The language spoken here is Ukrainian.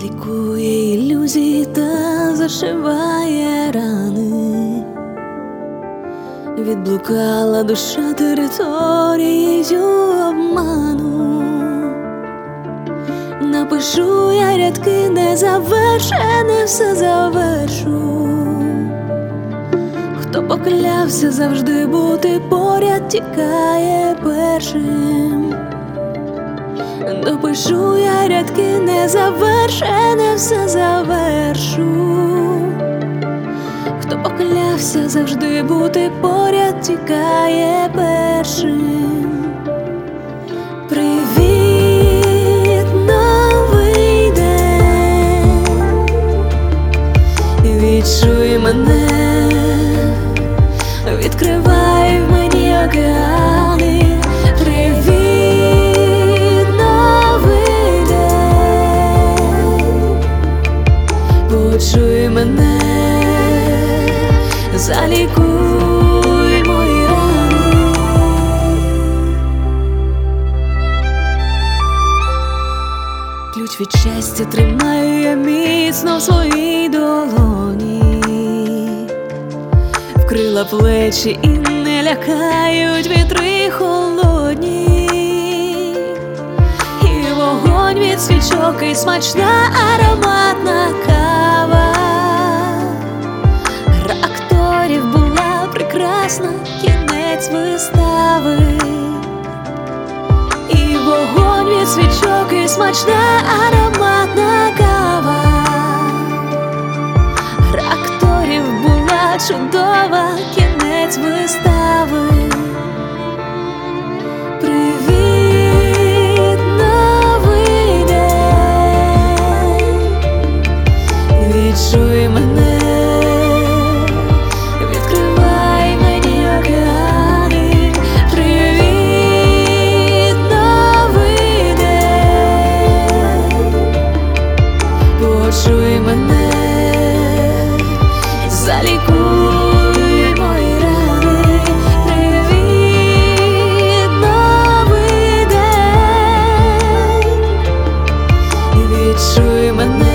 лікує ілюзії та зашиває рани. Відблукала душа територією обману. Напишу я рядки незавершене, все завершу. Хто поклявся завжди бути поряд, тікає першим. Допишу я рядки незавершене, все завершу. Хто поклявся завжди бути поряд, тікає першим. Привіт, новий день. Відчуй мене, відкривай в мені океани. Привіт, новий день. Почуй мене, залікуй мої рани. Ключ від щастя тримаю я міцно в своїй долоні. Вкрила плечі і не лякають вітри холодні. І вогонь від свічок, і смачна ароматна кава. Гра акторів була прекрасна, кінець вистави. І вогонь від свічок, і смачна ароматна кава. Гра акторів була чудова, кінець вистави. Привіт, новий день. Відчуй мене, відкривай мені океани. Привіт, новий день. Почуй мене, залікуй мої рани. Привіт, новий день. Відчуй мене.